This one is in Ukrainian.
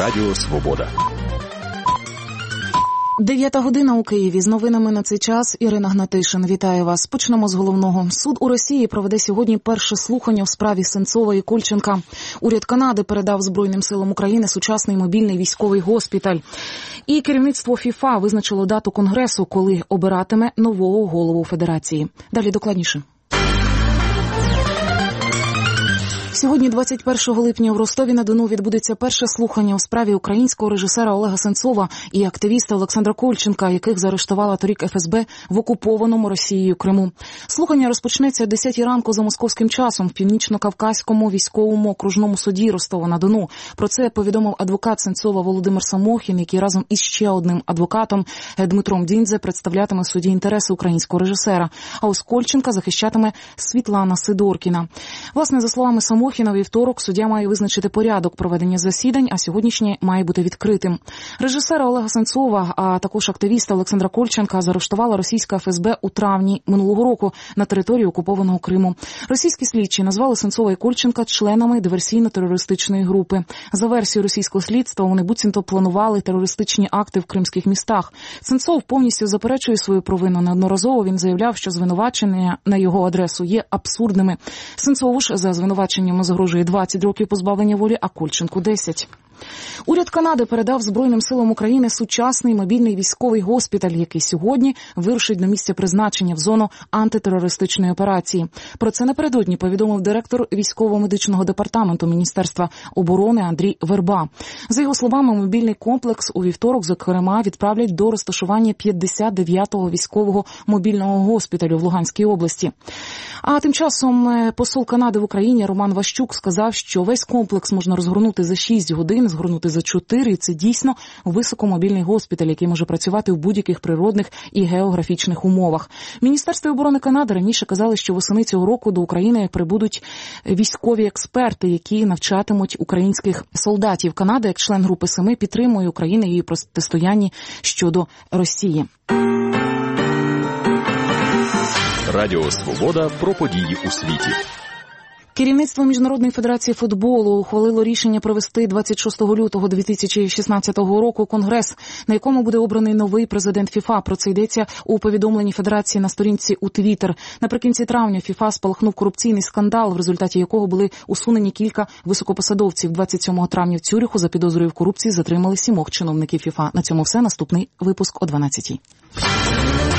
Радіо Свобода. 9 година у Києві. З новинами на цей час Ірина Гнатишин. Вітаю вас. Почнемо з головного. Суд у Росії проведе сьогодні перше слухання в справі Сенцова і Кольченка. Уряд Канади передав Збройним силам України сучасний мобільний військовий госпіталь. І керівництво ФІФА визначило дату Конгресу, коли обиратиме нового голову Федерації. Далі докладніше. Сьогодні, 21 липня, в Ростові-на-Дону відбудеться перше слухання у справі українського режисера Олега Сенцова і активіста Олександра Кольченка, яких заарештувала торік ФСБ в окупованому Росією Криму. Слухання розпочнеться о 10 ранку за московським часом в Північно-Кавказькому військовому окружному суді Ростова-на-Дону. Про це повідомив адвокат Сенцова Володимир Самохін, який разом із ще одним адвокатом Дмитром Діндзе представлятиме в суді інтереси українського режисера. А ось Кольченка захищатиме Світлана Сидоркіна. Власне, за словами Самохіна, у вівторок суддя має визначити порядок проведення засідань, а сьогоднішнє має бути відкритим. Режисера Олега Сенцова, а також активіста Олександра Кольченка заарештувала російська ФСБ у травні минулого року на території окупованого Криму. Російські слідчі назвали Сенцова і Кольченка членами диверсійно-терористичної групи. За версією російського слідства, вони буцімто планували терористичні акти в кримських містах. Сенцов повністю заперечує свою провину. Неодноразово він заявляв, що звинувачення на його адресу є абсурдними. Сенцову ж за звинуваченням загрожує 20 років позбавлення волі, а Кольченку – 10. Уряд Канади передав Збройним силам України сучасний мобільний військовий госпіталь, який сьогодні вирушить до місця призначення в зону антитерористичної операції. Про це напередодні повідомив директор військово-медичного департаменту Міністерства оборони Андрій Верба. За його словами, мобільний комплекс у вівторок, зокрема, відправлять до розташування 59-го військового мобільного госпіталю в Луганській області. А тим часом посол Канади в Україні Роман Ващук сказав, що весь комплекс можна розгорнути за 6 годин, згорнути за 4, і це дійсно високомобільний госпіталь, який може працювати в будь-яких природних і географічних умовах. В Міністерстві оборони Канади раніше казали, що восени цього року до України прибудуть військові експерти, які навчатимуть українських солдатів. Канада, як член Групи 7, підтримує Україну і її протистоянні щодо Росії. Радіо Свобода про події у світі. Керівництво Міжнародної федерації футболу ухвалило рішення провести 26 лютого 2016 року конгрес, на якому буде обраний новий президент ФІФА. Про це йдеться у повідомленні федерації на сторінці у Твіттер. Наприкінці травня ФІФА спалахнув корупційний скандал, в результаті якого були усунені кілька високопосадовців. 27 травня в Цюриху за підозрою в корупції затримали 7 чиновників ФІФА. На цьому все. Наступний випуск о 12-й.